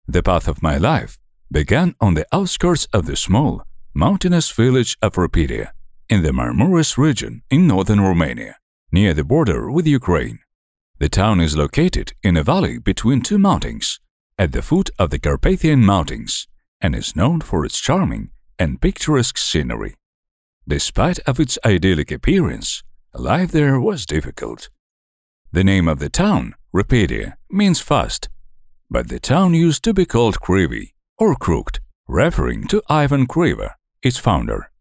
The path of my life began on the outskirts of the small, mountainous village of Rapidia, in the Marmuris region in northern Romania, near the border with Ukraine. The town is located in a valley between two mountains, at the foot of the Carpathian Mountains, and is known for its charming and picturesque scenery. Despite of its idyllic appearance, life there was difficult. The name of the town, Rapidia, means fast, but the town used to be called Krivi, or Crooked, referring to Ivan Kriva, its founder.